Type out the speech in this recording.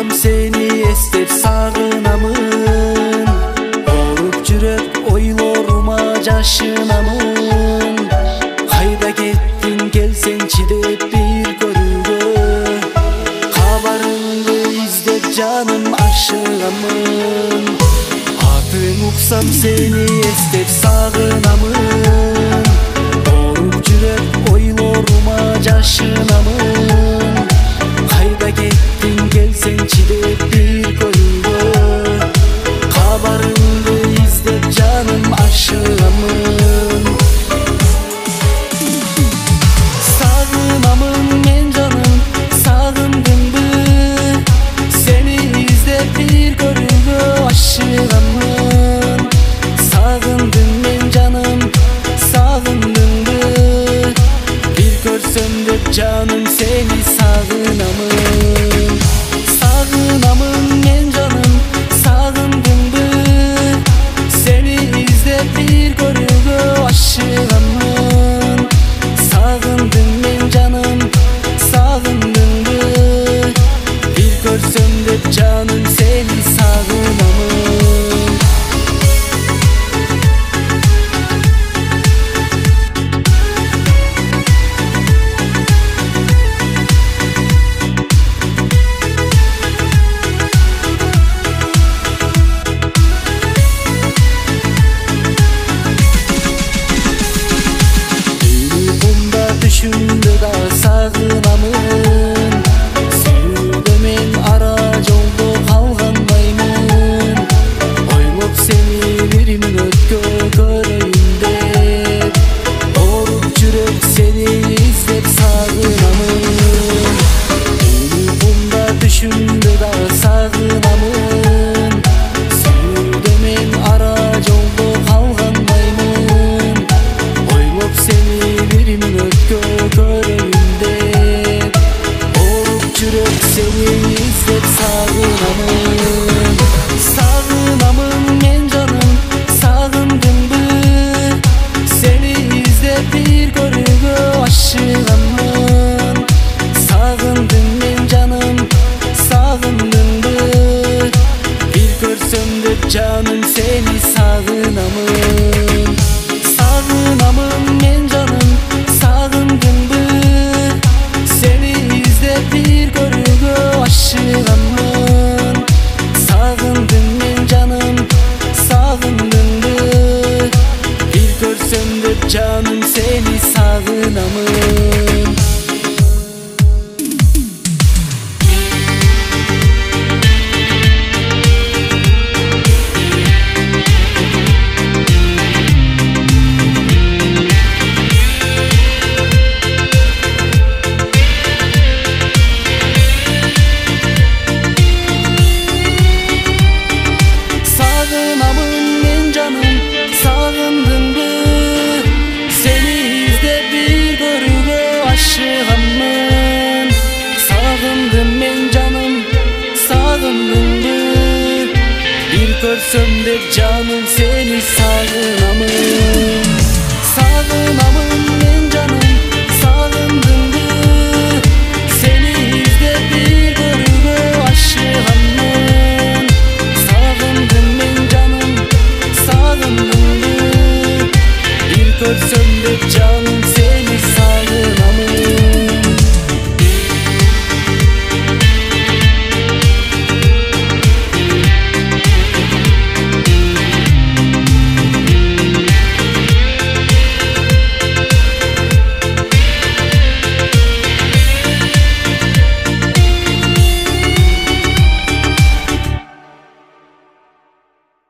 uksam seni estir sağınamın. Olup yürek oylarıma caşınamın. Hayda gittin gelsençi de bir görüge. Kabarındı izlep canım aşığamın. Adın uksam seni estir sağınamın. Olup yürek oylarıma caşınamın. Hayda gittin gelsençi de bir görüge. Kabarındı izlep canım aşığamın. Sağınamın men canım, sağındın mı? Seni izlep bir görüge aşığamın. Sağındın men canım, sağındın mı? Bir görsem de canım seni sağınamın. Sağınamın men canım, sağındın mı? Seni izlep bir görüge aşığamın. Sağındın men canım, sağındın mı? Bir görsem de canım seni sağınamın. Düşündü da sağınamın. Sevdemin aracı oldu kalganmayımın. Oylop seni birimin ötkö göreyim de. Olup yürek seni izlep sağınamın. Bunda düşündü da sağınamın. Sevdemin aracı oldu kalganmayımın. Oylop seni birimin ötkö göreyimde. Olup yürek seni izlep sağınamın. Sağınamın men canım, sağındın mı? Seni izlep bir görüge aşığamın. Sağındın men canım, sağındın mı? Bir görsem de canım seni sağınamın. Sağınamın men canım, sağındın mı? Seni izlep bir görüge aşığamın. Sağındın men canım, sağındın mı? Bir görsem de canım seni sağınamın. Sağınamın men canım, sağındın mı? Seni izlep bir görüge aşığamın. Sağındın men canım, sağındın mı? Bir görsem de canım